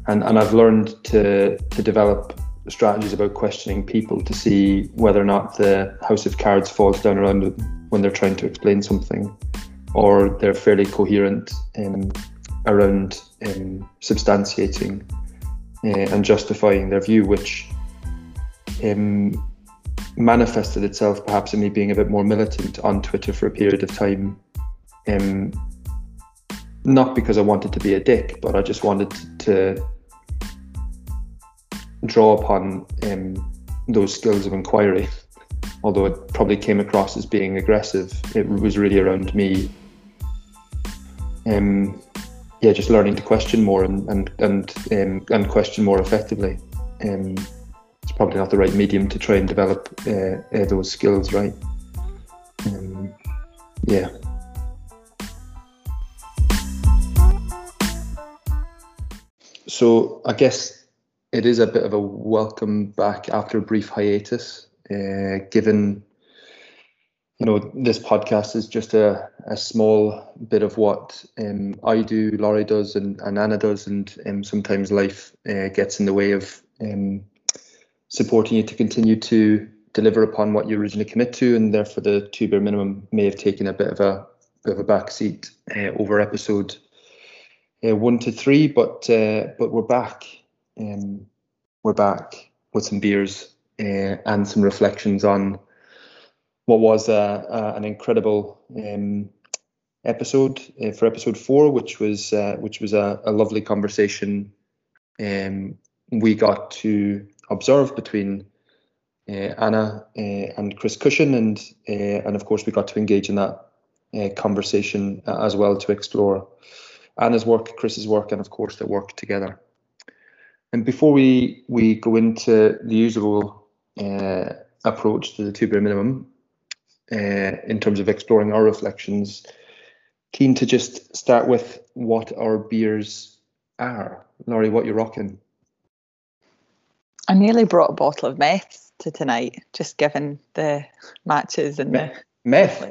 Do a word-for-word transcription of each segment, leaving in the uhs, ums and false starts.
and and I've learned to to develop strategies about questioning people to see whether or not the house of cards falls down around them when they're trying to explain something, or they're fairly coherent um, around um, substantiating uh, and justifying their view, which um, manifested itself perhaps in me being a bit more militant on Twitter for a period of time. Um, not because I wanted to be a dick, but I just wanted to draw upon um, those skills of inquiry. Although it probably came across as being aggressive, it was really around me um, yeah, just learning to question more and and and, um, and question more effectively. Um, it's probably not the right medium to try and develop uh, uh, those skills, right? Um, yeah. So I guess it is a bit of a welcome back after a brief hiatus, uh, given, you know, this podcast is just a, a small bit of what um, I do, Laurie does, and, and Anna does, and um, sometimes life uh, gets in the way of um, supporting you to continue to deliver upon what you originally commit to, and therefore the two beer minimum may have taken a bit of a bit of a back seat uh, over episode uh, one to three, but uh, but we're back. Um, we're back with some beers uh, and some reflections on what was uh, uh, an incredible um, episode uh, for episode four, which was uh, which was a, a lovely conversation um, we got to observe between uh, Anna uh, and Chris Cushion, and uh, and of course we got to engage in that uh, conversation as well to explore Anna's work, Chris's work, and of course their work together. And before we, we go into the usual uh, approach to the two beer minimum, uh, in terms of exploring our reflections, keen to just start with what our beers are. Laurie, what you're rocking? I nearly brought a bottle of meth to tonight, just given the matches and Me- the meth.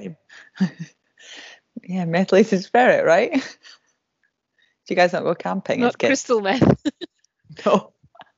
Yeah, methylated spirit, right? Do you guys not go camping? Not crystal meth. No.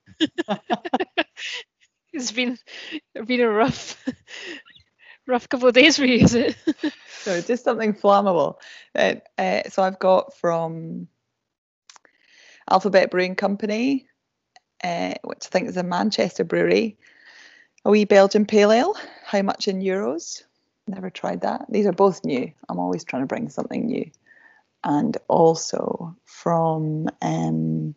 It's been been a rough rough couple of days for you, is it? No, just something flammable. Uh, uh, so I've got from Alphabet Brewing Company, uh, which I think is a Manchester brewery, a wee Belgian pale ale. How much in euros? Never tried that. These are both new. I'm always trying to bring something new. And also from um,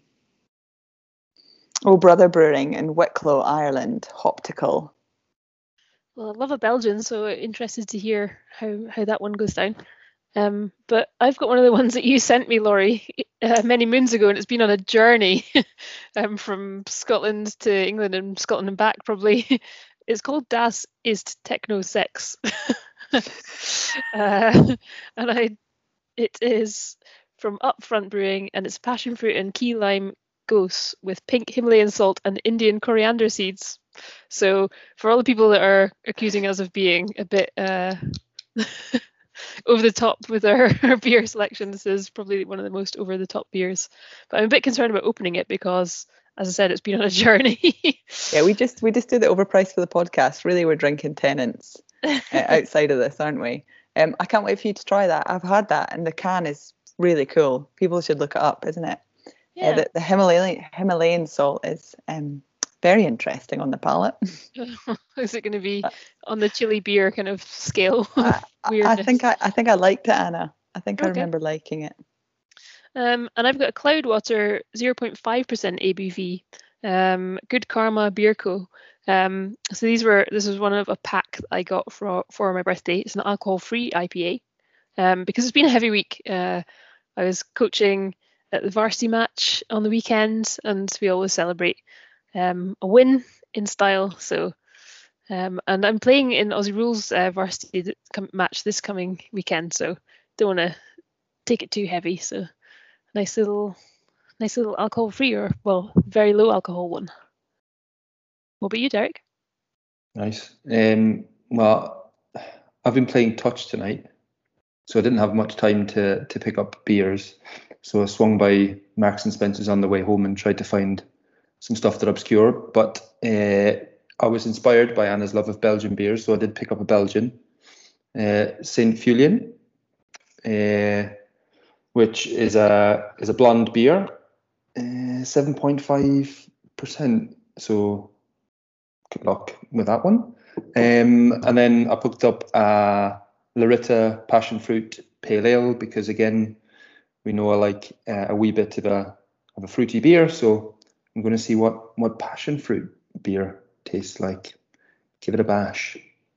Oh Brother Brewing in Wicklow, Ireland, Hoptical. Well, I love a Belgian, so interested to hear how, how that one goes down. Um, but I've got one of the ones that you sent me, Laurie, uh, many moons ago, and it's been on a journey um, from Scotland to England and Scotland and back, probably. It's called Das ist Techno Sex. uh, and I, it is from Upfront Brewing, and it's passion fruit and key lime gose with pink Himalayan salt and Indian coriander seeds. So for all the people that are accusing us of being a bit uh, over the top with our, our beer selection, this is probably one of the most over the top beers. But I'm a bit concerned about opening it because, as I said, it's been on a journey. Yeah, we just we just did the overpriced for the podcast. Really, we're drinking Tennent's uh, outside of this, aren't we? Um, I can't wait for you to try that. I've had that, and the can is really cool. People should look it up, isn't it? Yeah. Uh, the, the Himalayan Himalayan salt is um, very interesting on the palate. Is it going to be on the chili beer kind of scale? I, I think I, I think I liked it, Anna. I think okay. I remember liking it. Um, and I've got a Cloudwater zero point five percent A B V, um, Good Karma Beer Co. Um, so these were this was one of a pack that I got for for my birthday. It's an alcohol-free I P A. Um, because it's been a heavy week. Uh, I was coaching at the varsity match on the weekend, and we always celebrate um, a win in style. So, um, and I'm playing in Aussie Rules uh, varsity match this coming weekend, so don't want to take it too heavy. So, nice little, nice little alcohol-free, or well, very low alcohol one. What about you, Derek? Nice. Um, well, I've been playing touch tonight, so I didn't have much time to to pick up beers. So I swung by Marks and Spencer's on the way home and tried to find some stuff that obscure. But uh, I was inspired by Anna's love of Belgian beers, so I did pick up a Belgian, uh, Saint Fulien, uh, which is a is a blonde beer, uh, seven point five percent. So good luck with that one. Um, and then I picked up a Larita Passion Fruit Pale Ale because, again, we know I like uh, a wee bit of a of a fruity beer. So I'm going to see what what passion fruit beer tastes like. Give it a bash.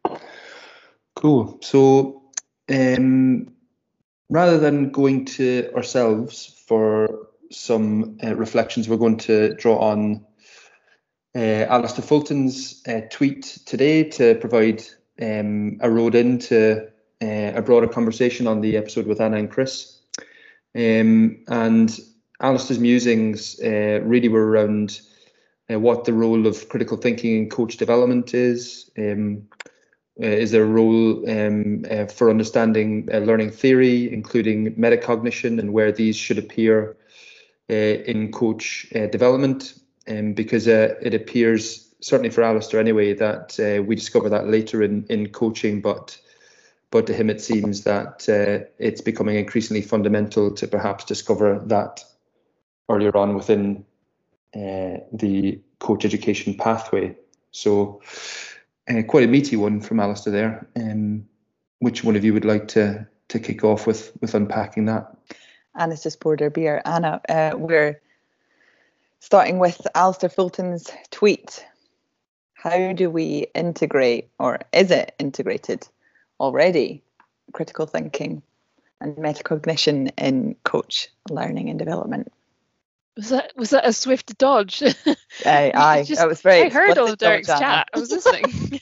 Cool. So um, rather than going to ourselves for some uh, reflections, we're going to draw on uh, Alistair Fulton's uh, tweet today to provide um, a road into uh, a broader conversation on the episode with Anna and Chris. Um, and Alistair's musings uh, really were around uh, what the role of critical thinking in coach development is. Um, uh, is there a role um, uh, for understanding uh, learning theory, including metacognition, and where these should appear uh, in coach uh, development? Um, because uh, it appears, certainly for Alistair anyway, that uh, we discover that later in, in coaching, but but to him it seems that uh, it's becoming increasingly fundamental to perhaps discover that earlier on within uh, the coach education pathway. So uh, quite a meaty one from Alistair there. Um, which one of you would like to to kick off with with unpacking that? Anna's just poured her beer. Anna, uh, we're starting with Alistair Fulton's tweet. How do we integrate, or is it integrated already, critical thinking and metacognition in coach learning and development? Was that was that a swift dodge? Aye, aye, just, that was very I heard all of explicit Derek's dodge, Anna. chat. I was listening.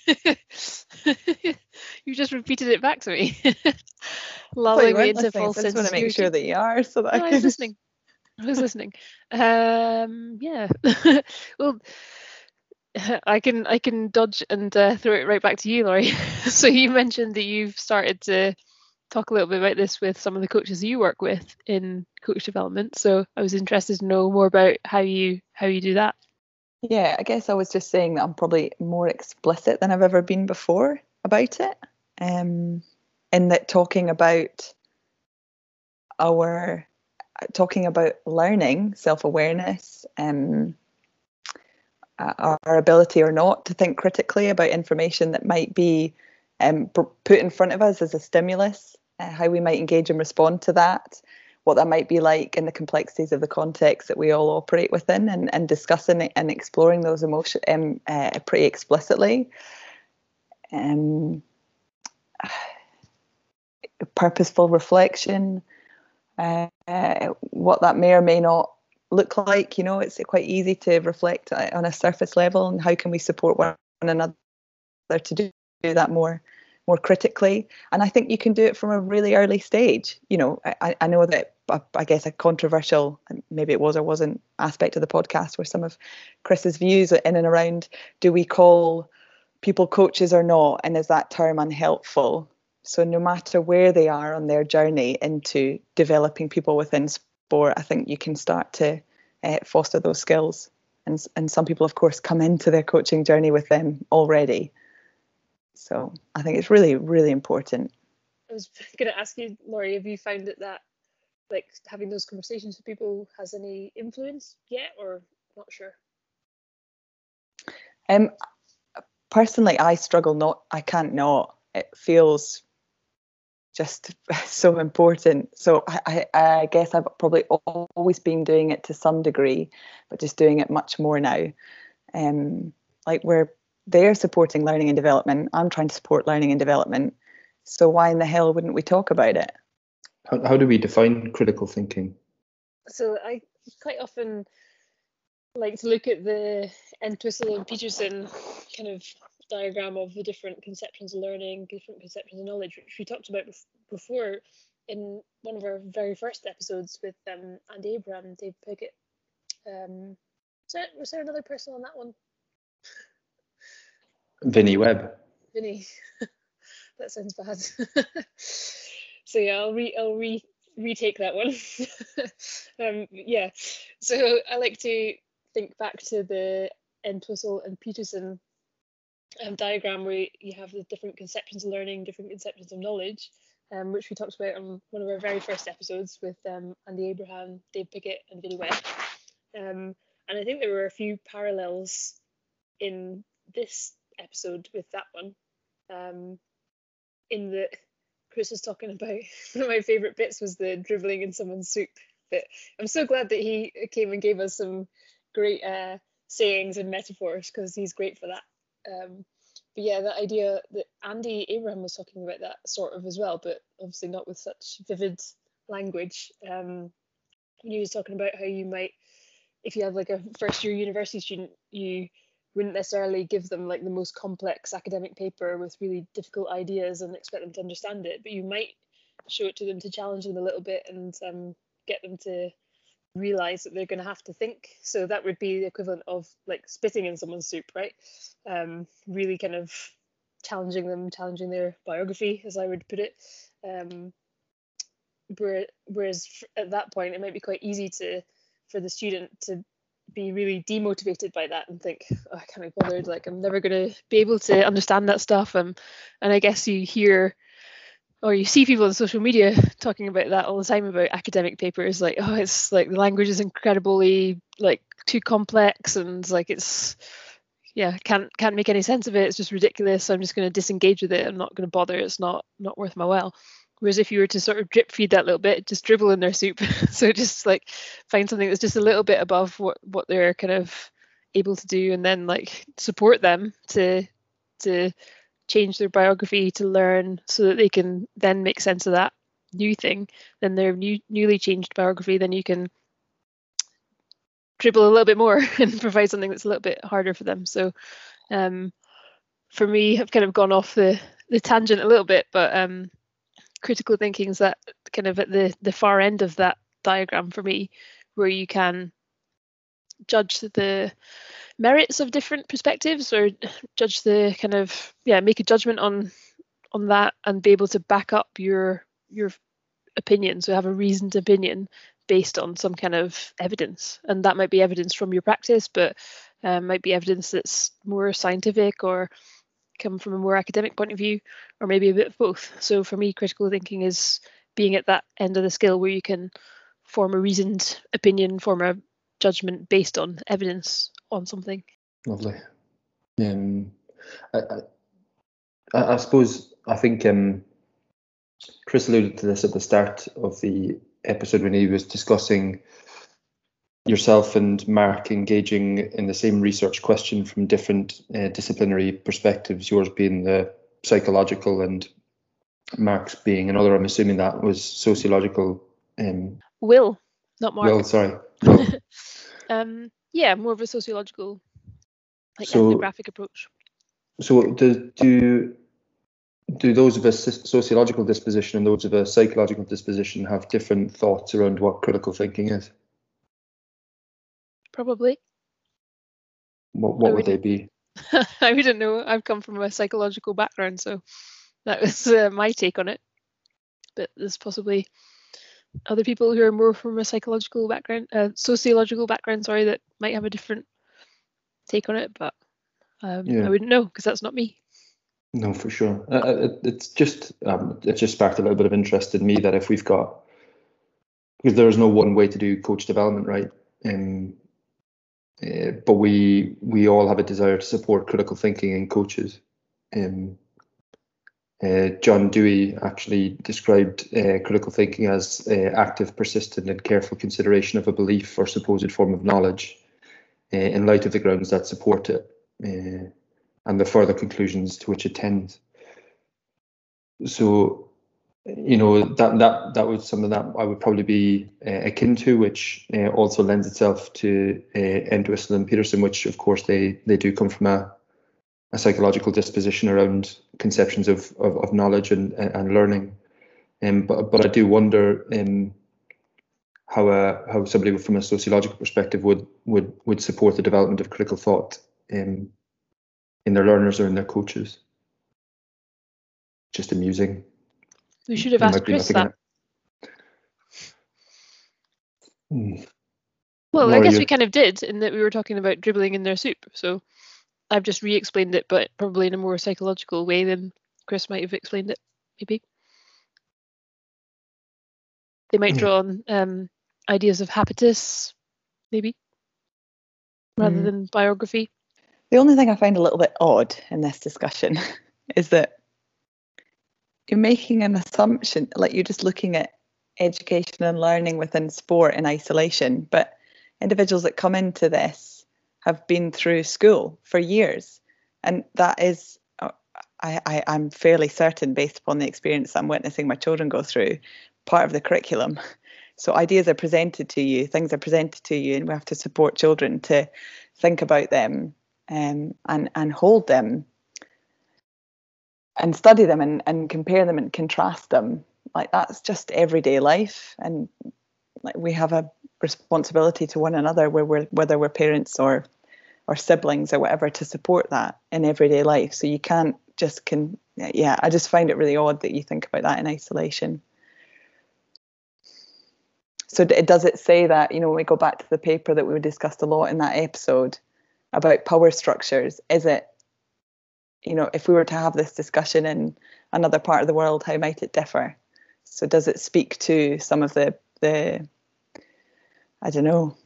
You just repeated it back to me, I thought you lulling me weren't into listening, false so I just sense want of to make security. sure that you are, so that No, I I can. was listening. I was listening. Um, yeah. Well, I can I can dodge and uh, throw it right back to you, Laurie. So you mentioned that you've started to talk a little bit about this with some of the coaches you work with in coach development. So I was interested to know more about how you how you do that. Yeah, I guess I was just saying that I'm probably more explicit than I've ever been before about it. Um, in that talking about our talking about learning, self-awareness, um, our ability or not to think critically about information that might be um, put in front of us as a stimulus, uh, how we might engage and respond to that, what that might be like in the complexities of the context that we all operate within, and, and discussing it and exploring those emotions um, uh, pretty explicitly. Um, purposeful reflection, uh, uh, what that may or may not look like. You know, it's quite easy to reflect on a surface level, and how can we support one another to do, do that more more critically. And I think you can do it from a really early stage. You know, I, I know that I guess a controversial, maybe it was or wasn't, aspect of the podcast were some of Chris's views in and around, do we call people coaches or not, and is that term unhelpful? So no matter where they are on their journey into developing people within sport, I think you can start to uh, foster those skills. And, and some people, of course, come into their coaching journey with them already. So I think it's really, really important. I was going to ask you, Laurie, have you found that that, like, having those conversations with people has any influence yet, or not sure? Um, personally, I struggle not, I can't not. It feels just so important. So I, I, I guess I've probably always been doing it to some degree, but just doing it much more now. Um, like we're they're supporting learning and development. I'm trying to support learning and development. So why in the hell wouldn't we talk about it? How, how do we define critical thinking? So I quite often like to look at the Entwistle and Peterson kind of diagram of the different conceptions of learning, different conceptions of knowledge, which we talked about before in one of our very first episodes with um, Andy Abraham, Dave Piggott. Um, was there, was there another person on that one? Vinnie Webb. Vinny. That sounds bad. So yeah, I'll re I'll re retake that one. um, yeah, so I like to think back to the Entwistle and Peterson um, diagram where you have the different conceptions of learning, different conceptions of knowledge, um, which we talked about on one of our very first episodes with um, Andy Abraham, Dave Pickett and Vinnie Webb. Um, and I think there were a few parallels in this episode with that one. Um, in that Chris was talking about, one of my favourite bits was the dribbling in someone's soup. But I'm so glad that he came and gave us some great uh, sayings and metaphors, because he's great for that. Um, but yeah, that idea that Andy Abraham was talking about that sort of as well, but obviously not with such vivid language. Um, when he was talking about how you might, if you have like a first year university student, you wouldn't necessarily give them like the most complex academic paper with really difficult ideas and expect them to understand it, but you might show it to them to challenge them a little bit and um, get them to realize that they're going to have to think. So that would be the equivalent of like spitting in someone's soup, right? Um, really kind of challenging them, challenging their biography, as I would put it. Um, whereas at that point, it might be quite easy to for the student to be really demotivated by that and think, oh, I can't be bothered, like I'm never going to be able to understand that stuff. Um, and I guess you hear or you see people on social media talking about that all the time about academic papers, like, oh, it's like the language is incredibly like too complex and like it's yeah can't can't make any sense of it, it's just ridiculous, so I'm just going to disengage with it, I'm not going to bother, it's not not worth my while. Whereas if you were to sort of drip feed that little bit, just dribble in their soup, so just like find something that's just a little bit above what what they're kind of able to do, and then like support them to to change their biography to learn so that they can then make sense of that new thing, then their new newly changed biography, then you can dribble a little bit more and provide something that's a little bit harder for them. So um, for me, I've kind of gone off the, the tangent a little bit, but um, critical thinking is that kind of at the, the far end of that diagram for me, where you can judge the merits of different perspectives or judge the kind of yeah make a judgment on on that and be able to back up your your opinion, so have a reasoned opinion based on some kind of evidence, and that might be evidence from your practice, but um, might be evidence that's more scientific or come from a more academic point of view, or maybe a bit of both. So for me, critical thinking is being at that end of the scale where you can form a reasoned opinion, form a judgment based on evidence on something. Lovely. Um, I, I, I suppose I think um, Chris alluded to this at the start of the episode when he was discussing yourself and Mark engaging in the same research question from different uh, disciplinary perspectives, yours being the psychological and Mark's being another. I'm assuming that was sociological. Um, Will, not Mark. Will, sorry. Will. um, yeah, more of a sociological, like so, ethnographic approach. So do, do do those of a sociological disposition and those of a psychological disposition have different thoughts around what critical thinking is? Probably. What what would they be? I wouldn't know. I've come from a psychological background, so that was uh, my take on it. But there's possibly other people who are more from a psychological background, uh, sociological background, sorry, that might have a different take on it. But um, yeah. I wouldn't know because that's not me. No, for sure. Uh, it, it's just um, it just sparked a little bit of interest in me that if we've got, because there is no one way to do coach development, right? Um, uh, but we we all have a desire to support critical thinking in coaches. Um, uh, John Dewey actually described uh, critical thinking as uh, active, persistent, and careful consideration of a belief or supposed form of knowledge uh, in light of the grounds that support it. Uh, and the further conclusions to which it tends. So, you know, that that that was something that I would probably be uh, akin to, which uh, also lends itself to uh, Entwistle and Peterson, which of course they they do come from a, a psychological disposition around conceptions of of, of knowledge and and learning. Um, but but I do wonder um, how a how somebody from a sociological perspective would would would support the development of critical thought Um, in their learners or in their coaches. Just amusing. We should have asked Chris that. Mm. Well, I Laura, guess you we kind of did in that we were talking about dribbling in their soup. So I've just re-explained it, but probably in a more psychological way than Chris might have explained it. Maybe they might draw on um, ideas of habitus, maybe, rather Mm. than biography. The only thing I find a little bit odd in this discussion is that you're making an assumption, like you're just looking at education and learning within sport in isolation, but individuals that come into this have been through school for years, and that is, I, I, I'm fairly certain, based upon the experience I'm witnessing my children go through, part of the curriculum. So ideas are presented to you, things are presented to you, and we have to support children to think about them um, and and hold them and study them and, and compare them and contrast them. Like, that's just everyday life, and like we have a responsibility to one another, where we're, whether we're parents or or siblings or whatever, to support that in everyday life. So you can't just can yeah I just find it really odd that you think about that in isolation. So does it say that, you know, when we go back to the paper that we discussed a lot in that episode about power structures, is it, you know, if we were to have this discussion in another part of the world, how might it differ? So does it speak to some of the, the I don't know,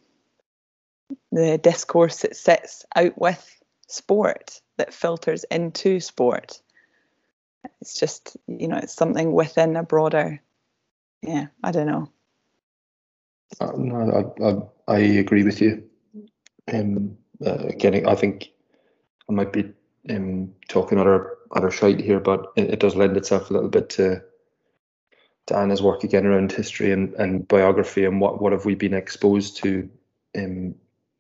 the discourse that sits out with sport, that filters into sport? It's just, you know, it's something within a broader, yeah, I don't know. Uh, no, I, I, I agree with you. Um, uh, again, I think I might be um, talking other other shite here, but it, it does lend itself a little bit to to Anna's work again around history and, and biography, and what, what have we been exposed to um,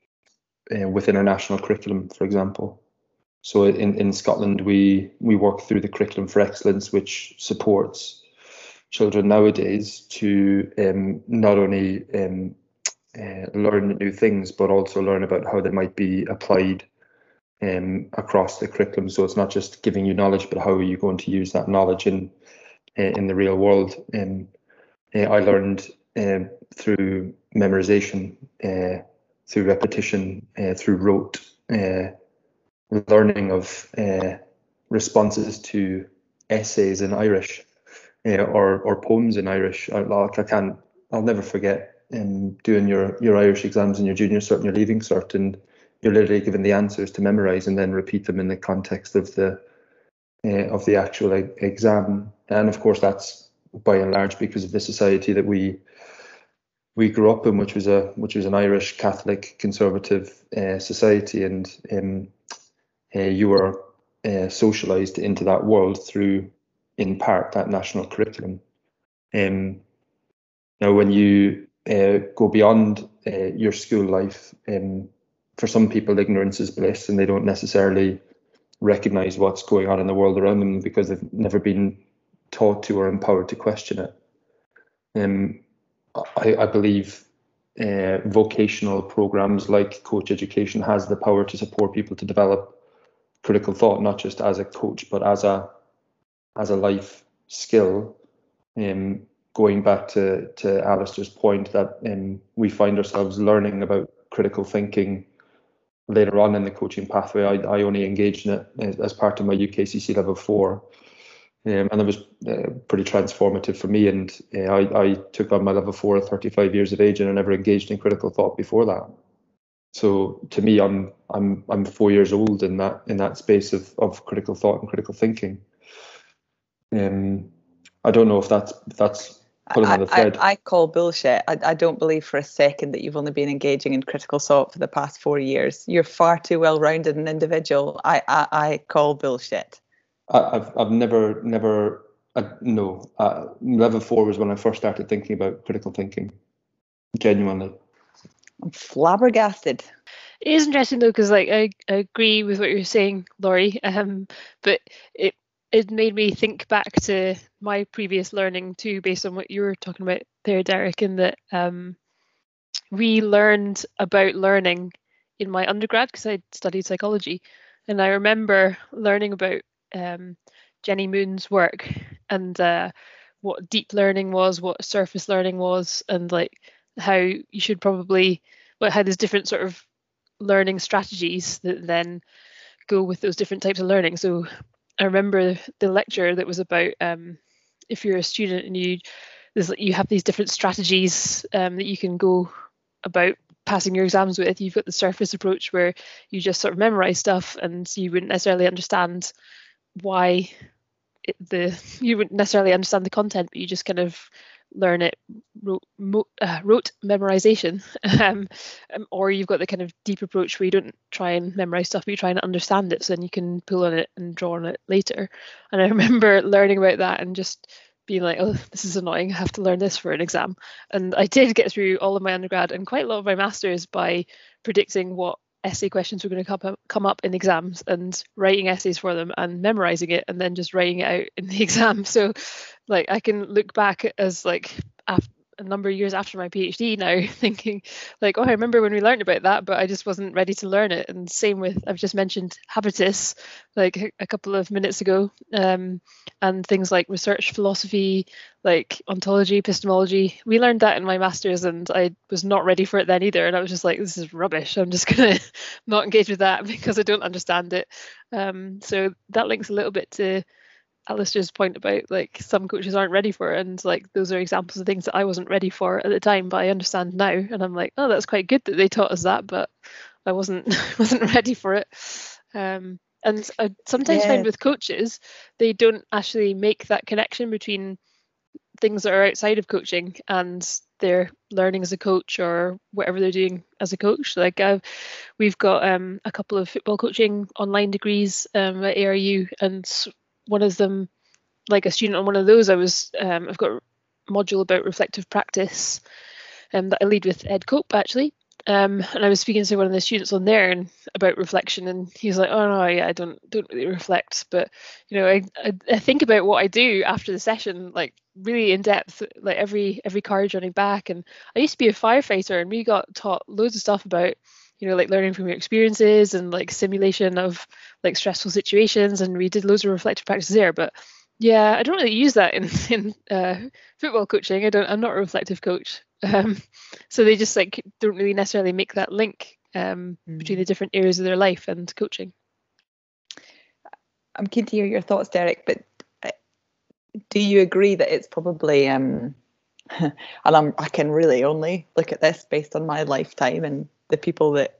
uh, within our national curriculum, for example. So in, in Scotland, we we work through the Curriculum for Excellence, which supports children nowadays to um, not only um, uh, learn new things, but also learn about how they might be applied um, across the curriculum. So it's not just giving you knowledge, but how are you going to use that knowledge in uh, in the real world? Um, uh, I learned uh, through memorization, uh, through repetition, uh, through rote, uh, learning of uh, responses to essays in Irish, uh, or or poems in Irish. I, like I can't, I'll never forget um, doing your your Irish exams in your junior cert and your leaving cert, and you're literally given the answers to memorize and then repeat them in the context of the uh, of the actual e- exam. And of course, that's by and large because of the society that we we grew up in, which was a which was an Irish Catholic conservative uh, society, and um, uh, you were uh, socialized into that world through, in part, that national curriculum. Um, now, when you uh, go beyond uh, your school life, um, for some people, ignorance is bliss, and they don't necessarily recognize what's going on in the world around them because they've never been taught to or empowered to question it. Um, I, I believe uh, vocational programs like Coach Education has the power to support people to develop critical thought, not just as a coach, but as a as a life skill. Um, going back to to Alistair's point that um, we find ourselves learning about critical thinking later on in the coaching pathway. I, I only engaged in it as, as part of my U K C C level four, um, and it was uh, pretty transformative for me. And uh, I, I took on my level four at thirty-five years of age, and I never engaged in critical thought before that. So to me, I'm I'm I'm four years old in that in that space of of critical thought and critical thinking. Um, I don't know if that's if that's pulling on the I, thread. I, I call bullshit. I, I don't believe for a second that you've only been engaging in critical thought for the past four years. You're far too well-rounded an individual. I, I, I call bullshit. I, I've I've never never uh, no uh, level four was when I first started thinking about critical thinking. Genuinely, I'm flabbergasted. It is interesting though, because like I, I agree with what you're saying, Laurie. Um, but it it made me think back to my previous learning too, based on what you were talking about there, Derek, in that um, we learned about learning in my undergrad because I studied psychology, and I remember learning about um, Jenny Moon's work and uh, what deep learning was, what surface learning was, and like how you should probably, well, how there's different sort of learning strategies that then go with those different types of learning. So I remember the lecture that was about um, if you're a student and you there's you have these different strategies um, that you can go about passing your exams with. You've got the surface approach where you just sort of memorize stuff and you wouldn't necessarily understand why it, the you wouldn't necessarily understand the content, but you just kind of learn it rote, uh, rote memorization. um, um, or you've got the kind of deep approach where you don't try and memorize stuff, but you try and understand it, so then you can pull on it and draw on it later. And I remember learning about that and just being like, oh, this is annoying, I have to learn this for an exam. And I did get through all of my undergrad and quite a lot of my masters by predicting what essay questions were going to come up, come up in exams and writing essays for them and memorizing it and then just writing it out in the exam. So like I can look back as like after a number of years after my PhD now thinking like, oh, I remember when we learned about that, but I just wasn't ready to learn it. And same with, I've just mentioned habitus like a couple of minutes ago, um, and things like research philosophy, like ontology, epistemology. We learned that in my master's and I was not ready for it then either. And I was just like, this is rubbish. I'm just going to not engage with that because I don't understand it. Um, so that links a little bit to Alistair's point about like some coaches aren't ready for it, and like those are examples of things that I wasn't ready for at the time, but I understand now, and I'm like, oh, that's quite good that they taught us that, but I wasn't wasn't ready for it. Um, and I sometimes Yeah. find with coaches they don't actually make that connection between things that are outside of coaching and their learning as a coach or whatever they're doing as a coach. Like I've, we've got um, a couple of football coaching online degrees um, at A R U, and one of them, like a student on one of those, I was um, I've got a module about reflective practice um, that I lead with Ed Cope actually, um, and I was speaking to one of the students on there and about reflection, and he's like, oh no, yeah, I don't don't really reflect, but you know, I, I I think about what I do after the session, like really in depth, like every every card running back. And I used to be a firefighter, and we got taught loads of stuff about, you know, like learning from your experiences and like simulation of like stressful situations, and we did loads of reflective practices there. But yeah, I don't really use that in in uh, football coaching. I don't. I'm not a reflective coach, um, so they just like don't really necessarily make that link um, mm. between the different areas of their life and coaching. I'm keen to hear your thoughts, Derek. But do you agree that it's probably um, and I'm I can really only look at this based on my lifetime and the people that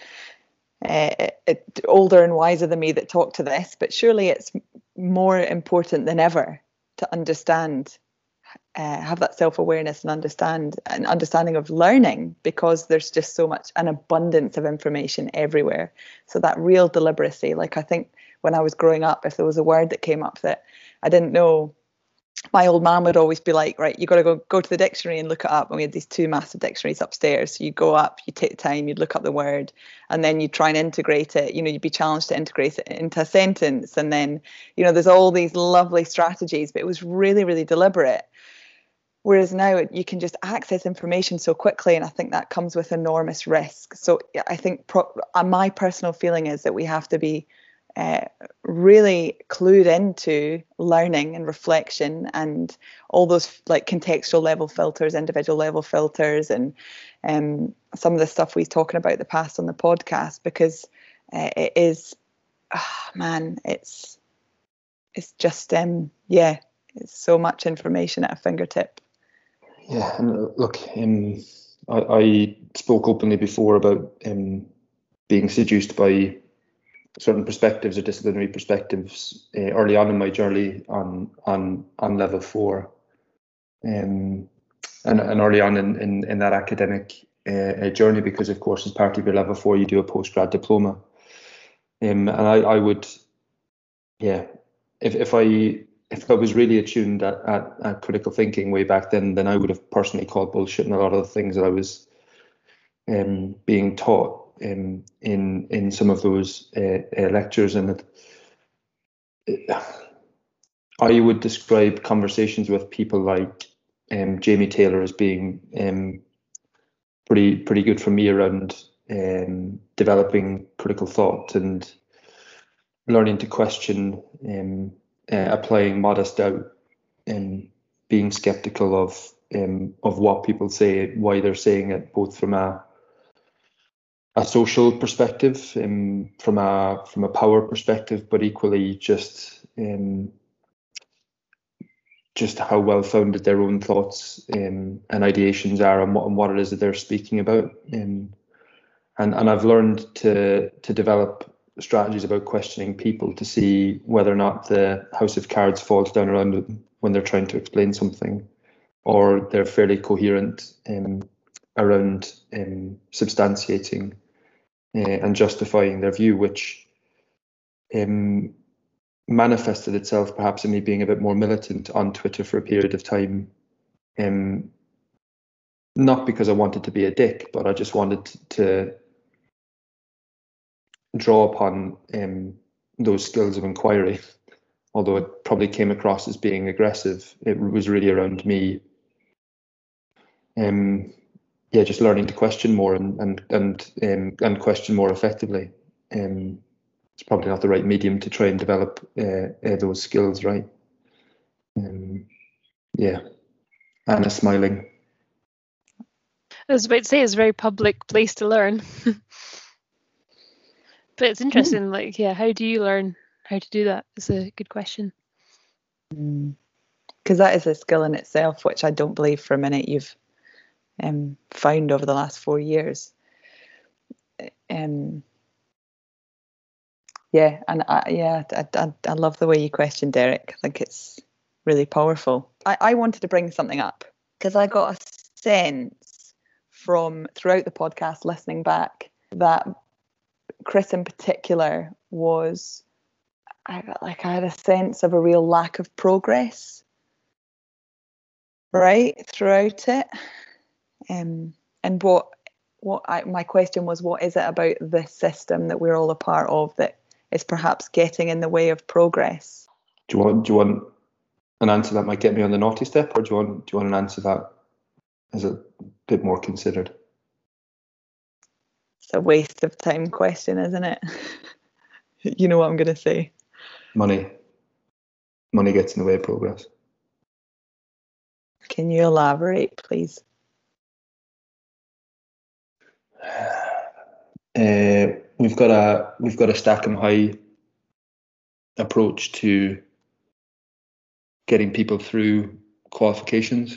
uh, older and wiser than me that talk to this, but surely it's more important than ever to understand, uh, have that self-awareness and understand an understanding of learning, because there's just so much, an abundance of information everywhere. So that real deliberacy, like I think when I was growing up, if there was a word that came up that I didn't know, my old man would always be like, right, you got to go go to the dictionary and look it up. And we had these two massive dictionaries upstairs. So you'd go up, you take the time, you'd look up the word, and then you'd try and integrate it. You know, you'd be challenged to integrate it into a sentence. And then, you know, there's all these lovely strategies, but it was really, really deliberate. Whereas now you can just access information so quickly. And I think that comes with enormous risk. So I think pro- my personal feeling is that we have to be Uh, really clued into learning and reflection and all those like contextual level filters, individual level filters, and um, some of the stuff we're talking about the past on the podcast, because uh, it is, oh, man, it's it's just um yeah, it's so much information at a fingertip. Yeah, and look, um, I, I spoke openly before about um, being seduced by certain perspectives or disciplinary perspectives uh, early on in my journey on on on level four, um, and and early on in in, in that academic uh, journey, because of course as part of your level four you do a postgrad diploma, um, and I, I would, yeah, if if I if I was really attuned at, at, at critical thinking way back then, then I would have personally called bullshit on a lot of the things that I was um, being taught in in in some of those uh, uh, lectures. And it, it, I would describe conversations with people like um, Jamie Taylor as being um, pretty pretty good for me around um, developing critical thought and learning to question, um, uh, applying modest doubt, and being skeptical of um, of what people say, why they're saying it, both from a a social perspective, um, from a from a power perspective, but equally just um, just how well founded their own thoughts um, and ideations are, and what, and what it is that they're speaking about. Um, and and I've learned to to develop strategies about questioning people to see whether or not the house of cards falls down around them when they're trying to explain something, or they're fairly coherent um, around um, substantiating uh, and justifying their view, which um, manifested itself perhaps in me being a bit more militant on Twitter for a period of time. Um, not because I wanted to be a dick, but I just wanted to draw upon um, those skills of inquiry. Although it probably came across as being aggressive, it was really around me, um, yeah, just learning to question more and and and um, and question more effectively. Um, it's probably not the right medium to try and develop uh, uh, those skills, right? Um, yeah, Anna smiling. I was about to say it's a very public place to learn. But it's interesting, mm. like, yeah, how do you learn how to do that? It's a good question. Because mm. that is a skill in itself, which I don't believe for a minute you've um, found over the last four years. Um, yeah, and I, yeah, I, I, I love the way you question, Derek. I think it's really powerful. I, I wanted to bring something up because I got a sense from throughout the podcast, listening back, that Chris in particular was, I got like I had a sense of a real lack of progress, right, throughout it. Um, and what what I, my question was, what is it about this system that we're all a part of that is perhaps getting in the way of progress? Do you want do you want an answer that might get me on the naughty step, or do you want do you want an answer that is a bit more considered? It's a waste of time question, isn't it? You know what I'm going to say. Money. Money gets in the way of progress. Can you elaborate, please? Uh, we've got a we've got a stack 'em high approach to getting people through qualifications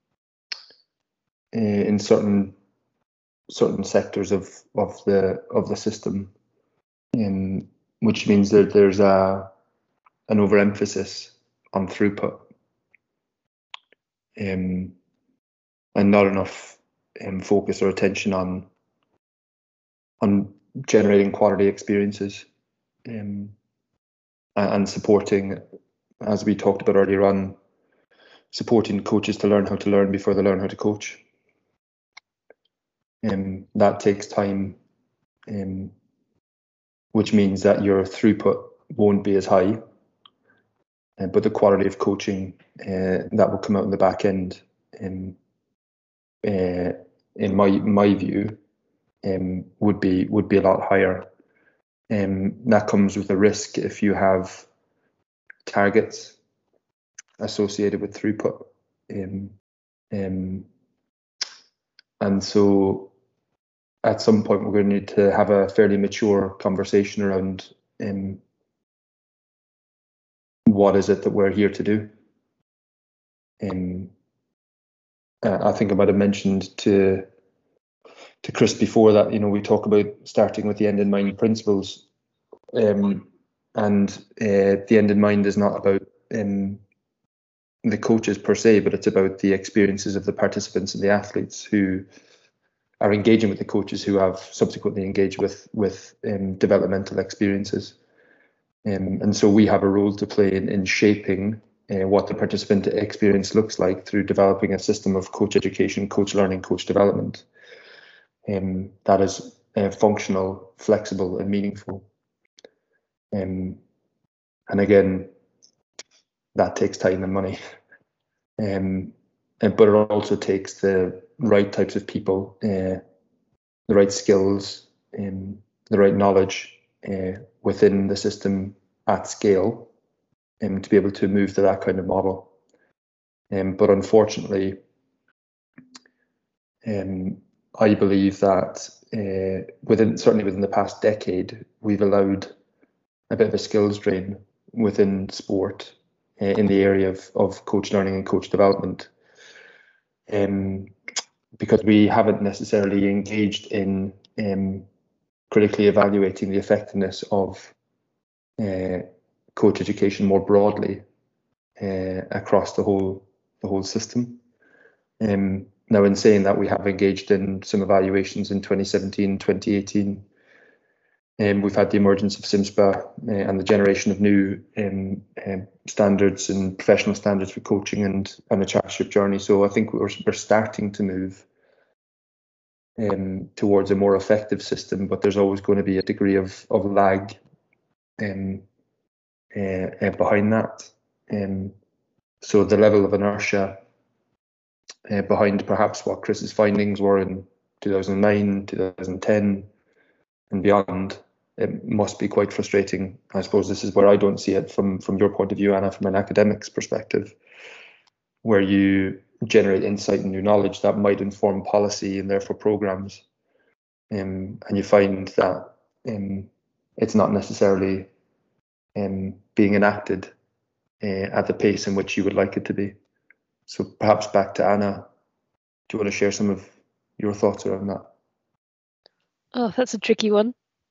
uh, in certain certain sectors of of the of the system, um, which means that there's a an overemphasis on throughput, um, and not enough um, focus or attention on on generating quality experiences, um, and supporting, as we talked about earlier on, supporting coaches to learn how to learn before they learn how to coach. Um, that takes time, um, which means that your throughput won't be as high, uh, but the quality of coaching uh, that will come out in the back end, um, uh, in my my view, um, would be would be a lot higher. Um, that comes with a risk if you have targets associated with throughput, um, um, and so at some point we're going to need to have a fairly mature conversation around um, what is it that we're here to do. Um, uh, I think I might have mentioned to to Chris before that, you know, we talk about starting with the end in mind principles, um, and uh, the end in mind is not about um, the coaches per se, but it's about the experiences of the participants and the athletes who are engaging with the coaches who have subsequently engaged with with um, developmental experiences. Um, and so we have a role to play in, in shaping uh, what the participant experience looks like through developing a system of coach education, coach learning, coach development um, that is uh, functional, flexible, and meaningful. Um, and again, that takes time and money. Um, but it also takes the right types of people, uh, the right skills, um, the right knowledge uh, within the system at scale, um, to be able to move to that kind of model. Um, but unfortunately, um, I believe that uh, within certainly within the past decade, we've allowed a bit of a skills drain within sport uh, in the area of, of coach learning and coach development, um, because we haven't necessarily engaged in um, critically evaluating the effectiveness of uh, coach education more broadly uh, across the whole the whole system. Um, now, in saying that, we have engaged in some evaluations in twenty seventeen, twenty eighteen. Um, we've had the emergence of SIMSPA uh, and the generation of new um, um, standards and professional standards for coaching and, and a chartership journey. So I think we're, we're starting to move um, towards a more effective system, but there's always going to be a degree of, of lag um, uh, uh, behind that. Um, so the level of inertia uh, behind perhaps what Chris's findings were in two thousand nine, two thousand ten and beyond, it must be quite frustrating. I suppose this is where I don't see it from, from your point of view, Anna, from an academic's perspective, where you generate insight and new knowledge that might inform policy and therefore programs. Um, and you find that um, it's not necessarily um, being enacted uh, at the pace in which you would like it to be. So perhaps back to Anna, do you want to share some of your thoughts around that? Oh, that's a tricky one.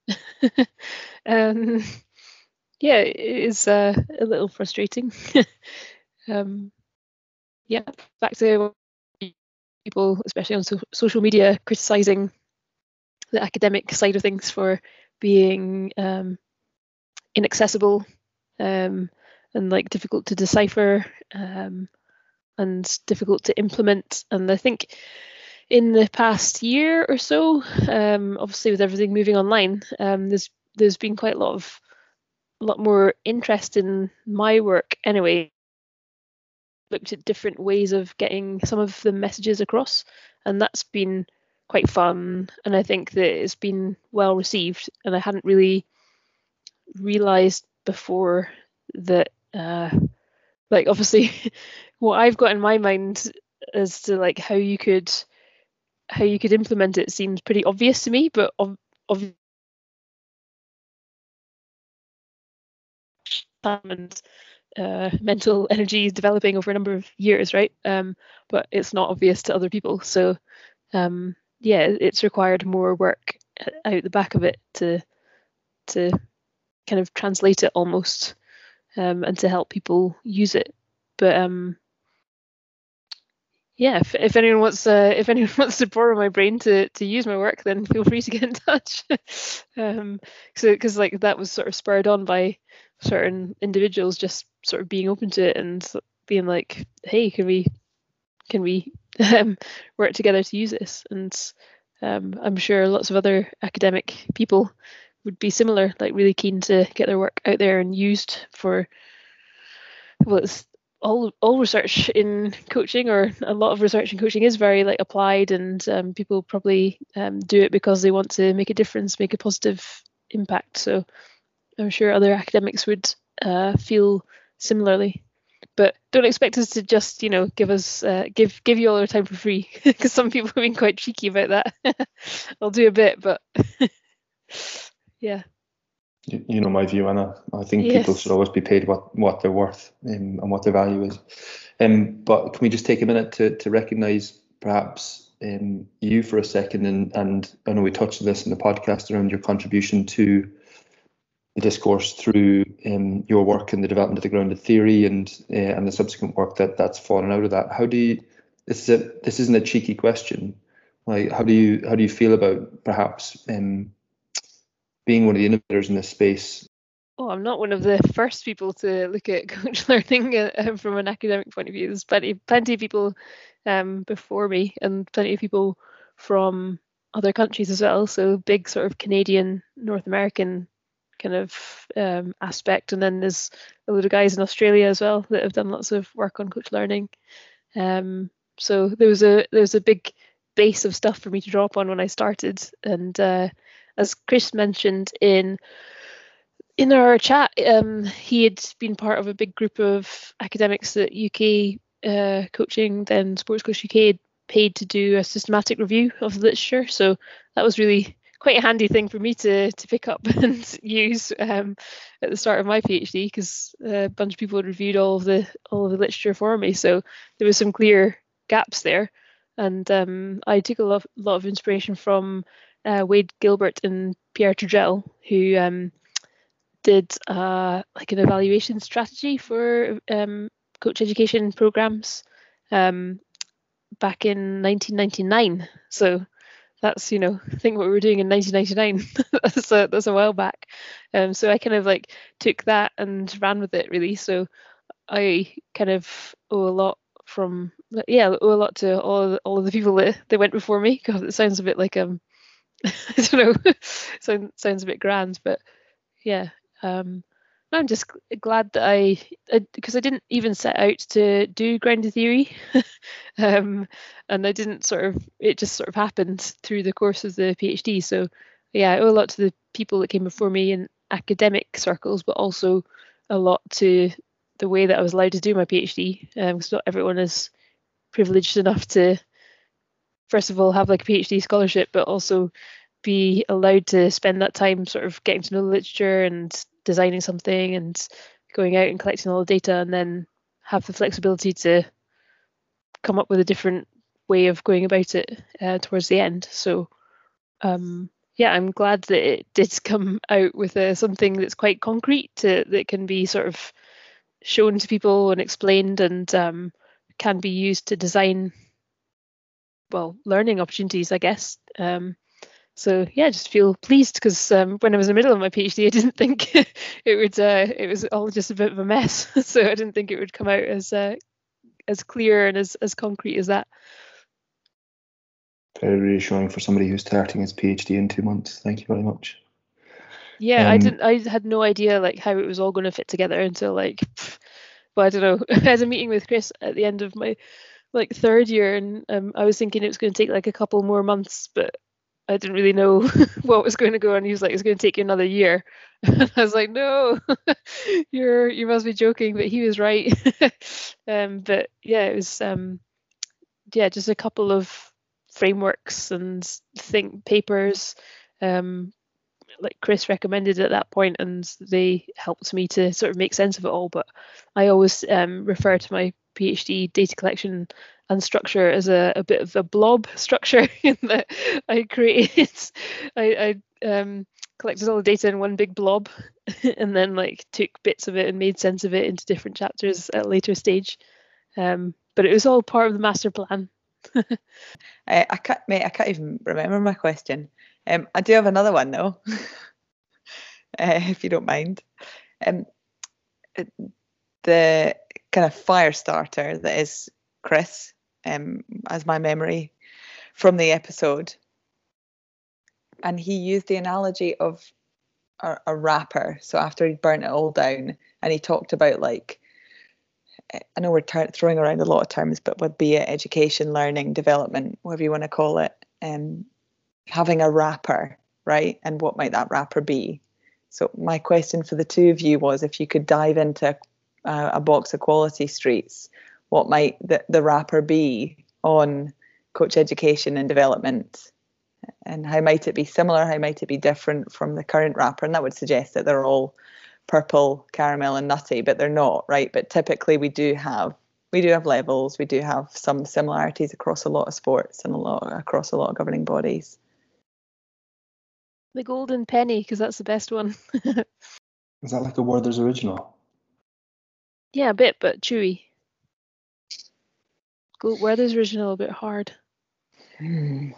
um, yeah, it is uh, a little frustrating. um, yeah, back to people, especially on so- social media, criticizing the academic side of things for being um, inaccessible um, and like difficult to decipher um, and difficult to implement. And I think in the past year or so, um, obviously with everything moving online, um, there's there's been quite a lot of a lot more interest in my work anyway. Looked at different ways of getting some of the messages across, and that's been quite fun, and I think that it's been well received. And I hadn't really realized before that uh, like obviously what I've got in my mind as to like how you could how you could implement it seems pretty obvious to me, but of, of time and uh, mental energy is developing over a number of years, right? Um, but it's not obvious to other people. So um, yeah, it's required more work out the back of it to to kind of translate it almost um, and to help people use it. But um, yeah, if, if anyone wants uh, if anyone wants to borrow my brain to to use my work, then feel free to get in touch. um, so because like that was sort of spurred on by certain individuals just sort of being open to it and being like, hey, can we can we um, work together to use this? And um, I'm sure lots of other academic people would be similar, like really keen to get their work out there and used for, well, it's all all research in coaching, or a lot of research in coaching is very like applied, and um, people probably um, do it because they want to make a difference, make a positive impact. So I'm sure other academics would uh, feel similarly. But don't expect us to just, you know, give us uh, give give you all our time for free, because some people have been quite cheeky about that. I'll do a bit, but yeah. You, you know my view, Anna. I think Yes. people should always be paid what, what they're worth um, and what their value is. Um, but can we just take a minute to to recognise perhaps um, you for a second, and, and I know we touched on this in the podcast around your contribution to the discourse through um, your work in the development of the grounded theory and uh, and the subsequent work that that's fallen out of that. How do you? This is a, this isn't a cheeky question. Like, how do you how do you feel about perhaps um, being one of the innovators in this space? Oh, I'm not one of the first people to look at coach learning uh, from an academic point of view. There's plenty, plenty of people um, before me, and plenty of people from other countries as well. So big sort of Canadian, North American kind of um, aspect. And then there's a load of guys in Australia as well that have done lots of work on coach learning. Um, so there was a there was a big base of stuff for me to draw upon when I started. And uh, as Chris mentioned in in our chat, um, he had been part of a big group of academics at U K uh, Coaching, then Sports Coach U K, had paid to do a systematic review of the literature. So that was really quite a handy thing for me to to pick up and use um, at the start of my PhD, because a bunch of people had reviewed all of the all of the literature for me. So there was some clear gaps there, and um, I took a lot, lot of inspiration from uh, Wade Gilbert and Pierre Trudel, who um, did uh, like an evaluation strategy for um, coach education programs um, back in nineteen ninety-nine. So that's, you know, think what we were doing in nineteen ninety-nine. that's a that's a while back. Um, so I kind of like took that and ran with it, really. So I kind of owe a lot from yeah owe a lot to all of the, all of the people that, that went before me. God, it sounds a bit like um I don't know, sounds sounds a bit grand, but yeah. Um, I'm just glad that I, because I, I didn't even set out to do grounded theory, um, and I didn't sort of, it just sort of happened through the course of the PhD. So yeah, I owe a lot to the people that came before me in academic circles, but also a lot to the way that I was allowed to do my PhD, because um, not everyone is privileged enough to, first of all, have like a PhD scholarship, but also be allowed to spend that time sort of getting to know the literature and designing something and going out and collecting all the data, and then have the flexibility to come up with a different way of going about it uh, towards the end. So um, yeah, I'm glad that it did come out with uh, something that's quite concrete to, that can be sort of shown to people and explained, and um, can be used to design, well, learning opportunities, I guess. Um, So yeah, I just feel pleased, because um, when I was in the middle of my PhD, I didn't think it would. Uh, it was all just a bit of a mess. So I didn't think it would come out as uh, as clear and as as concrete as that. Very reassuring for somebody who's starting his PhD in two months. Thank you very much. Yeah, um, I didn't. I had no idea like how it was all going to fit together until like, well, I don't know. I had a meeting with Chris at the end of my like third year, and um, I was thinking it was going to take like a couple more months, but I didn't really know what was going to go on. He was like, it's going to take you another year. And I was like, no, you're, you must be joking, but he was right. um, but yeah, it was, um, yeah, just a couple of frameworks and think papers, um, like Chris recommended at that point, and they helped me to sort of make sense of it all. But I always um, refer to my PhD data collection and structure as a, a bit of a blob structure, in that I created, I, I um, collected all the data in one big blob, and then like took bits of it and made sense of it into different chapters at a later stage. Um, but it was all part of the master plan. I, I can't, mate, I can't even remember my question. Um, I do have another one though, uh, if you don't mind. Um, the kind of fire starter that is Chris, um, as my memory from the episode, and he used the analogy of a, a wrapper. So after he'd burnt it all down, and he talked about, like, I know we're ter- throwing around a lot of terms, but would be it education, learning, development, whatever you want to call it, um, having a wrapper, right? And what might that wrapper be? So my question for the two of you was, if you could dive into uh, a box of Quality Streets, what might the, the wrapper be on coach education and development? And how might it be similar? How might it be different from the current wrapper? And that would suggest that they're all purple, caramel and nutty, but they're not, right? But typically we do have we do have levels, we do have some similarities across a lot of sports and a lot across a lot of governing bodies. The golden penny, because that's the best one. Is that like a Werther's original? Yeah, a bit, but chewy. Go Werther's original a bit hard. Hmm.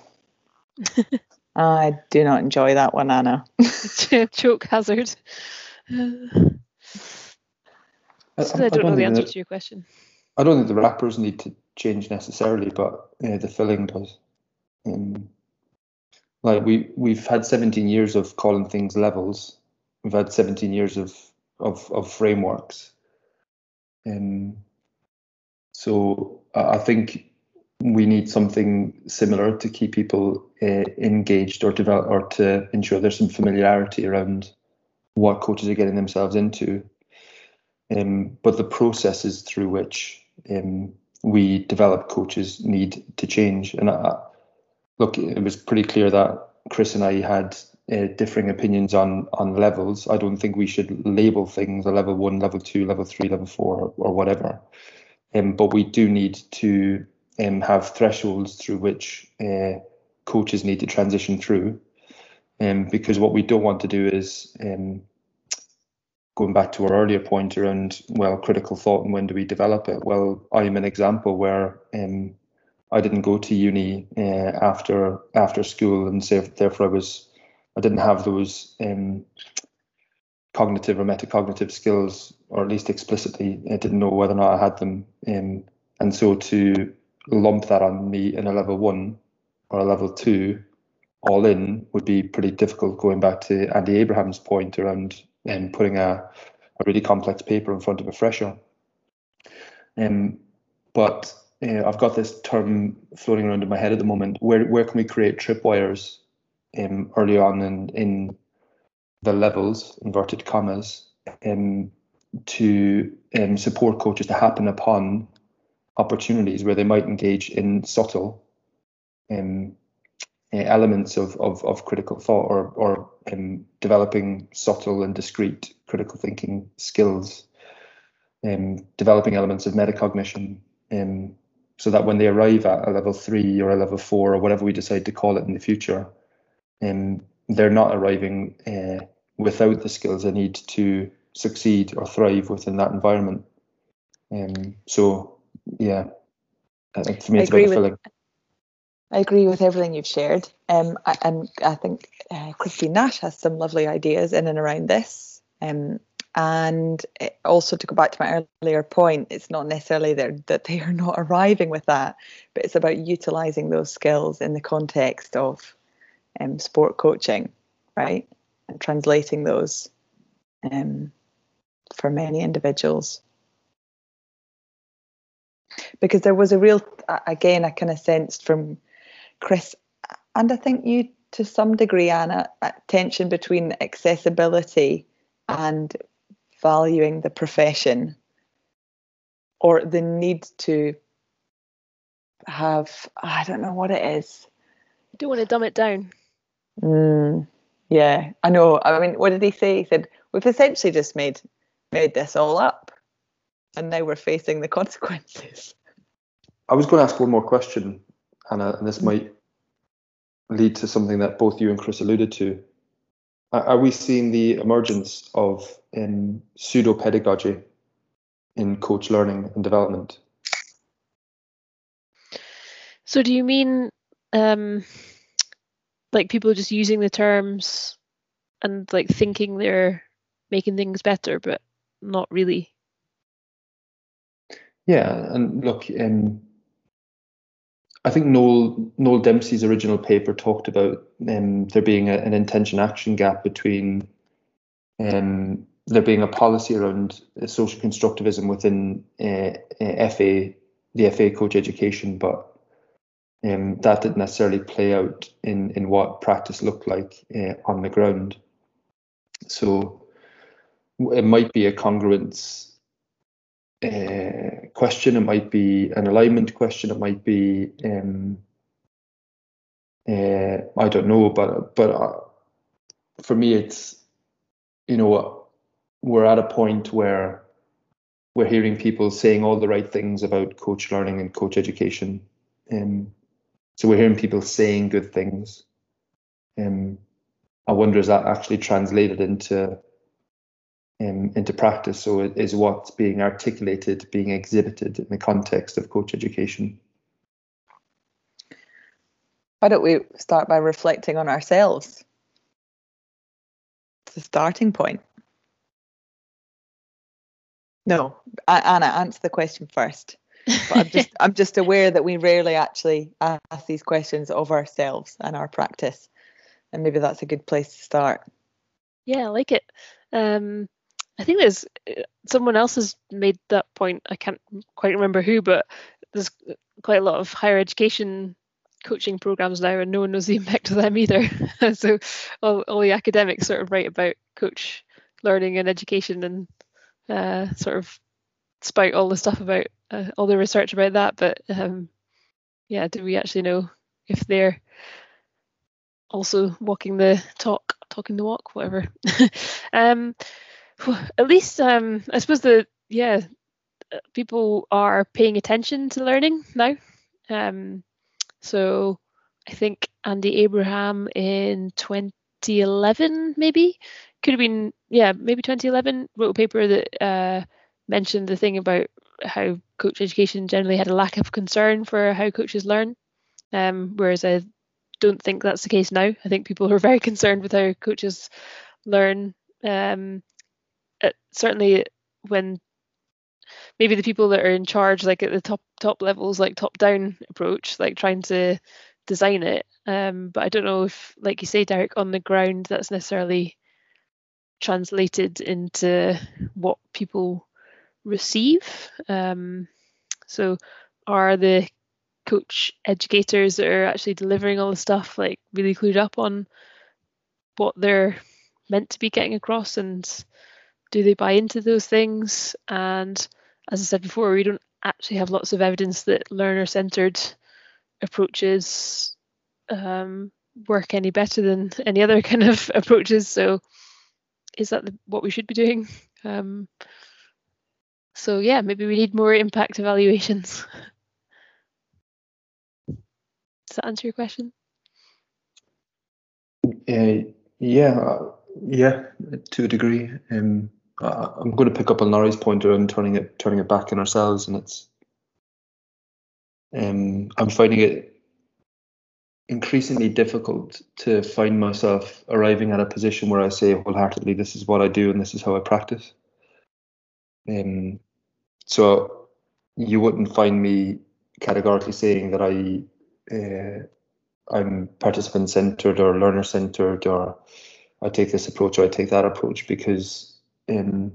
I do not enjoy that one, Anna. Choke hazard. Uh, I, so I, I don't know don't the think answer that, to your question. I don't think the wrappers need to change necessarily, but uh, the filling does. Um, like we we've had seventeen years of calling things levels. We've had seventeen years of of, of frameworks. Um, so I think we need something similar to keep people uh, engaged, or develop, or to ensure there's some familiarity around what coaches are getting themselves into. Um, but the processes through which um, we develop coaches need to change. And I, look, it was pretty clear that Chris and I had uh, differing opinions on on levels. I don't think we should label things a level one, level two, level three, level four, or, or whatever. Um, but we do need to um, have thresholds through which uh, coaches need to transition through. Um, because what we don't want to do is, um, going back to our earlier point around, well, critical thought and when do we develop it? Well, I'm an example where um, I didn't go to uni uh, after after school, and so therefore I was I didn't have those um, cognitive or metacognitive skills, or at least explicitly, I didn't know whether or not I had them. Um, and so to lump that on me in a level one or a level two all in would be pretty difficult, going back to Andy Abraham's point around um, putting a, a really complex paper in front of a fresher. Um, but uh, I've got this term floating around in my head at the moment. Where where can we create tripwires um, early on in, in the levels, inverted commas, um, to um, support coaches to happen upon opportunities where they might engage in subtle um, uh, elements of, of, of critical thought, or, or um, developing subtle and discrete critical thinking skills, um, developing elements of metacognition, um, so that when they arrive at a level three or a level four or whatever we decide to call it in the future, um, they're not arriving uh, without the skills they need to succeed or thrive within that environment. Um, so, yeah, I think for me I it's about agree the with filling. I agree with everything you've shared. Um, I, and I think uh, Christine Nash has some lovely ideas in and around this. Um, and it, also to go back to my earlier point, it's not necessarily that, that they are not arriving with that, but it's about utilising those skills in the context of um, sport coaching, right? And translating those um, for many individuals. Because there was a real, again, I kind of sensed from Chris, and I think you to some degree, Anna, a tension between accessibility and valuing the profession, or the need to have, I don't know what it is. I don't want to dumb it down. Mm, yeah, I know. I mean, what did he say? He said, we've essentially just made made this all up, and now we're facing the consequences. I was going to ask one more question, Anna, and this might lead to something that both you and Chris alluded to. Are we seeing the emergence of um, pseudo-pedagogy in coach learning and development? So do you mean um, like people just using the terms and like thinking they're making things better, but not really? Yeah, and look, um, I think Noel Noel Dempsey's original paper talked about um, there being a, an intention-action gap between um, there being a policy around social constructivism within uh, F A, the F A coach education, but um, that didn't necessarily play out in in what practice looked like uh, on the ground. So it might be a congruence Uh, question, it might be an alignment question, it might be um, uh, I don't know, but but uh, for me it's, you know, we're at a point where we're hearing people saying all the right things about coach learning and coach education, um, so we're hearing people saying good things. um, I wonder, is that actually translated into Um, into practice? So it is what's being articulated, being exhibited in the context of coach education. Why don't we start by reflecting on ourselves? It's a starting point. No, Anna, answer the question first. But I'm just I'm just aware that we rarely actually ask these questions of ourselves and our practice, and maybe that's a good place to start. Yeah, I like it. Um, I think there's someone else has made that point. I can't quite remember who, but there's quite a lot of higher education coaching programs now, and no one knows the impact of them either. So all, all the academics sort of write about coach learning and education and uh, sort of spout all the stuff about uh, all the research about that, but um, yeah, do we actually know if they're also walking the talk, talking the walk, whatever? um, at least um, I suppose the yeah people are paying attention to learning now. Um, so I think Andy Abraham in twenty eleven, maybe, could have been, yeah, maybe twenty eleven, wrote a paper that uh, mentioned the thing about how coach education generally had a lack of concern for how coaches learn. Um, whereas I don't think that's the case now. I think people are very concerned with how coaches learn. Um, uh, certainly when maybe the people that are in charge, like at the top top levels, like top down approach, like trying to design it. Um, but I don't know if, like you say, Derek, on the ground, that's necessarily translated into what people receive. Um, so are the coach educators that are actually delivering all the stuff like really clued up on what they're meant to be getting across, and do they buy into those things? And as I said before, we don't actually have lots of evidence that learner-centered approaches um, work any better than any other kind of approaches. So is that the, what we should be doing? Um, so yeah, maybe we need more impact evaluations. Does that answer your question? Uh, yeah, uh, yeah, to a degree. Um, uh, I'm going to pick up on Larry's point around turning it turning it back on ourselves, and it's. Um, I'm finding it increasingly difficult to find myself arriving at a position where I say wholeheartedly, this is what I do and this is how I practice. Um, so you wouldn't find me categorically saying that I uh, I'm participant centered or learner centered, or I take this approach or I take that approach, because um,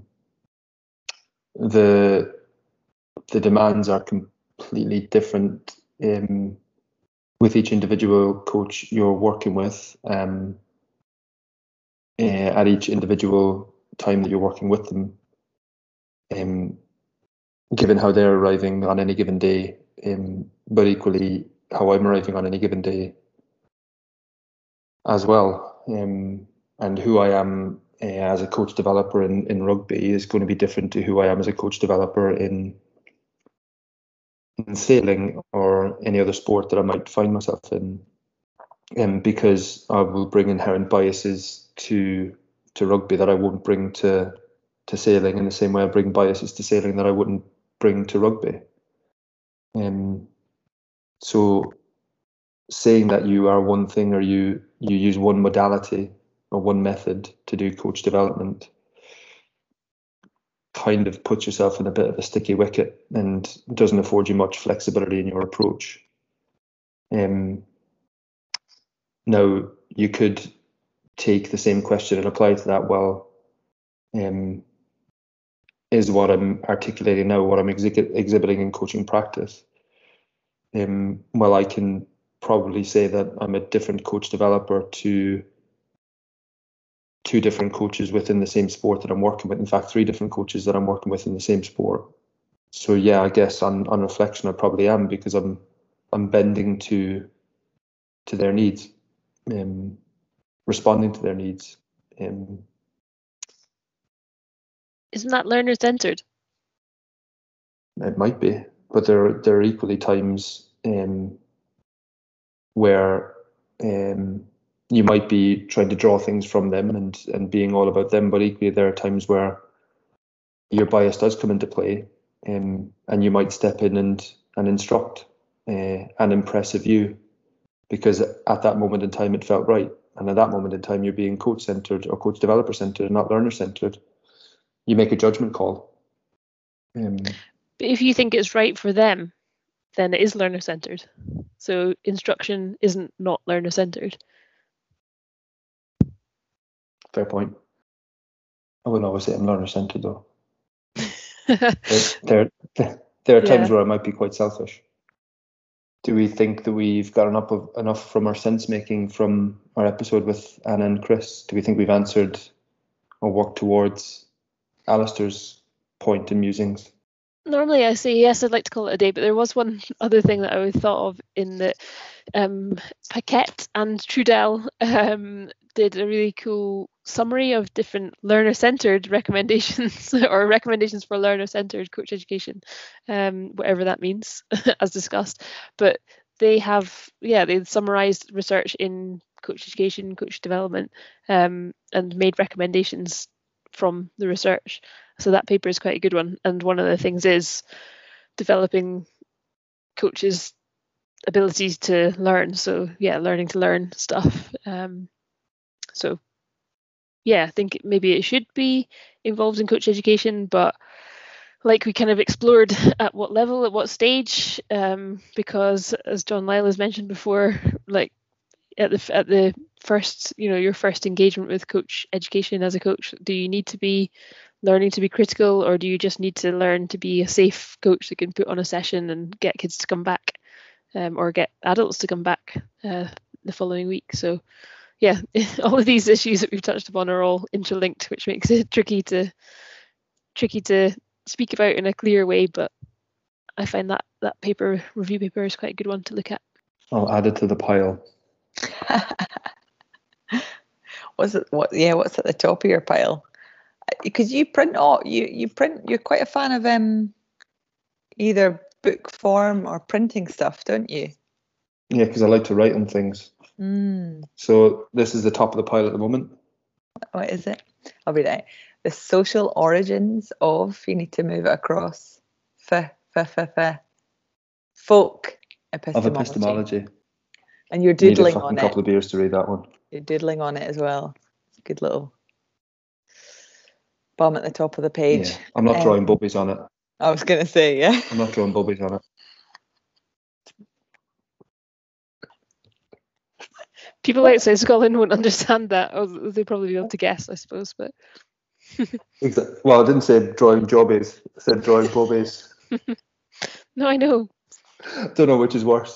the the demands are completely different um, with each individual coach you're working with, um, uh, at each individual time that you're working with them, um, given how they're arriving on any given day, um, but equally how I'm arriving on any given day as well. Um, and who I am uh, as a coach developer in, in rugby is going to be different to who I am as a coach developer in in sailing or any other sport that I might find myself in, um, because I will bring inherent biases to to rugby that I won't bring to to sailing, in the same way I bring biases to sailing that I wouldn't bring to rugby. Um, so saying that you are one thing, or you you use one modality or one method to do coach development, kind of puts yourself in a bit of a sticky wicket and doesn't afford you much flexibility in your approach. Um, now, you could take the same question and apply to that. Well, um, is what I'm articulating now what I'm exhi- exhibiting in coaching practice? Um, well, I can probably say that I'm a different coach developer to two different coaches within the same sport that I'm working with. In fact, three different coaches that I'm working with in the same sport. So yeah, I guess on, on reflection, I probably am, because I'm I'm bending to to their needs, um, responding to their needs. Um, Isn't that learner centered? it might be, but there there are equally times um, where um, you might be trying to draw things from them and and being all about them, but equally there are times where your bias does come into play, um, and you might step in and and instruct uh, and impress a view, because at that moment in time it felt right, and at that moment in time you're being coach centered or coach developer centered, not learner centered. You make a judgment call. Um, But if you think it's right for them, then it is learner centered. So instruction isn't not learner centered. Fair point. I wouldn't always say I'm learner centered though. there, there, there are times Yeah. where I might be quite selfish. Do we think that we've got enough of enough from our sense making from our episode with Anna and Chris? Do we think we've answered or worked towards Alistair's point and musings? Normally I say yes, I'd like to call it a day, but there was one other thing that I thought of in that um, Paquette and Trudel um, did a really cool summary of different learner-centered recommendations or recommendations for learner-centered coach education, um, whatever that means, as discussed. But they have, yeah, they summarized research in coach education, coach development, um, and made recommendations from the research. So that paper is quite a good one. And one of the things is developing coaches' abilities to learn. So yeah, learning to learn stuff. Um, so yeah, I think maybe it should be involved in coach education, but like we kind of explored at what level, at what stage, um, because as John Lyle has mentioned before, like at the at the first, you know, your first engagement with coach education as a coach, do you need to be learning to be critical, or do you just need to learn to be a safe coach that can put on a session and get kids to come back, um, or get adults to come back uh, the following week? So yeah, all of these issues that we've touched upon are all interlinked, which makes it tricky to tricky to speak about in a clear way, but I find that that paper, review paper, is quite a good one to look at. I'll add it to the pile. What's it? What? Yeah, what's at the top of your pile? Because you print all you you print. You're quite a fan of um either book form or printing stuff, don't you? Yeah, because I like to write on things. Mm. So this is the top of the pile at the moment. What is it? I'll be right. The social origins of. You need to move it across. F f f f. Folk epistemology. Of epistemology. And you're Need a doodling fucking on couple it. of beers to read that one. You're doodling on it as well. It's a good little bum at the top of the page. Yeah, I'm not Um, drawing bubbies on it. I was going to say, yeah. I'm not drawing bubbies on it. People outside Scotland won't understand that, or they'll probably be able to guess, I suppose. But Exactly. Well, I didn't say drawing jobbies. I said drawing bubbies. no, I know. Don't know which is worse.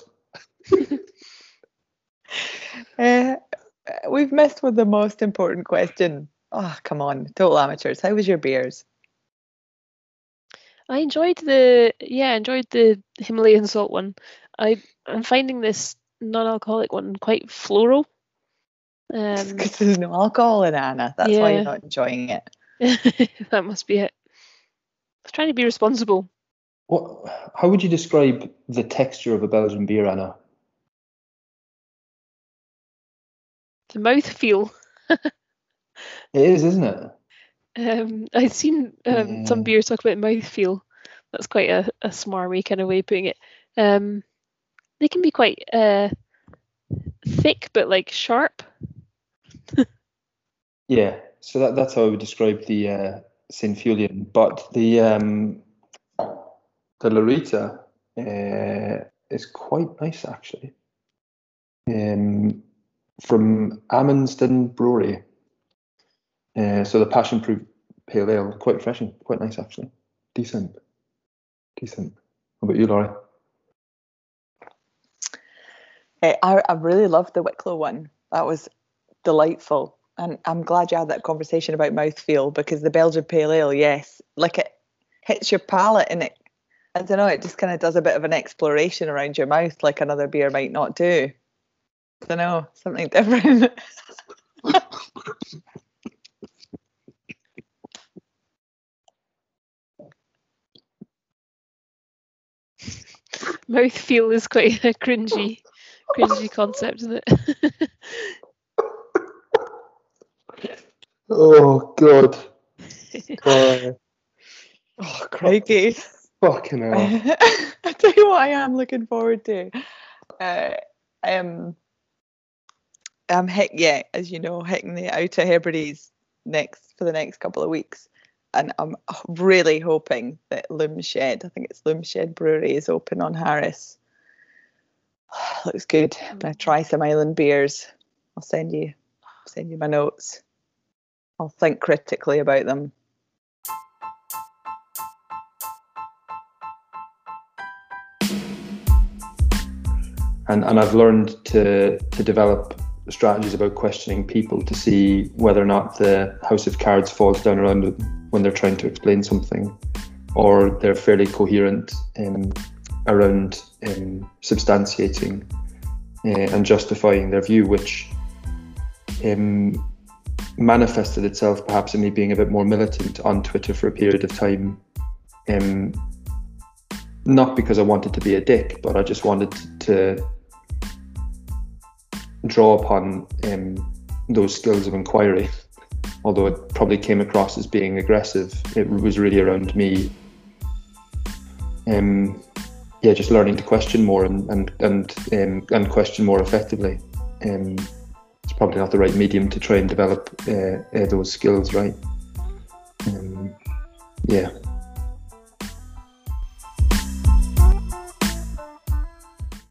Uh, we've missed with the most important question. Oh, come on, total amateurs. How was your beers? I enjoyed the yeah, I enjoyed the Himalayan salt one. I I'm finding this non-alcoholic one quite floral. Um, Because there's no alcohol in it, Anna. That's why yeah. you're not enjoying it. that must be it. I was trying to be responsible. What? How would you describe the texture of a Belgian beer, Anna? The mouthfeel. It is, isn't it? Um, I've seen um, Yeah. some beers talk about mouthfeel. That's quite a, a smarmy kind of way of putting it. Um, they can be quite uh, thick, but like sharp. Yeah. So that, that's how I would describe the uh, Saint Fulian. But the um, the Lorita uh, is quite nice, actually. Um, from Amundsen Brewery. Uh, so the passion fruit pale ale, quite refreshing, quite nice actually. Decent. Decent. How about you, Laurie? Uh, I, I really loved the Wicklow one. That was delightful. And I'm glad you had that conversation about mouthfeel, because the Belgian pale ale, yes, like it hits your palate and it, I don't know, it just kind of does a bit of an exploration around your mouth like another beer might not do. I don't know, something different. Mouthfeel is quite a cringy, cringy concept, isn't it? Oh God. Oh, Oh, crikey. fucking hell. I tell you what I am looking forward to. Uh, um, I'm hick, yeah, as you know, hitting the Outer Hebrides next for the next couple of weeks, and I'm really hoping that Loomshed, I think it's Loomshed Brewery, is open on Harris. Looks good. I'm gonna try some island beers. I'll send you, send you my notes. I'll think critically about them. And and I've learned to to develop strategies about questioning people to see whether or not the house of cards falls down around them when they're trying to explain something, or they're fairly coherent um, around um, substantiating uh, and justifying their view, which um, manifested itself perhaps in me being a bit more militant on Twitter for a period of time. Um, not because I wanted to be a dick, but I just wanted to draw upon um, those skills of inquiry. Although it probably came across as being aggressive, it was really around me, um, yeah, just learning to question more and and and um, and question more effectively. Um, it's probably not the right medium to try and develop uh, uh, those skills, right? Um, yeah.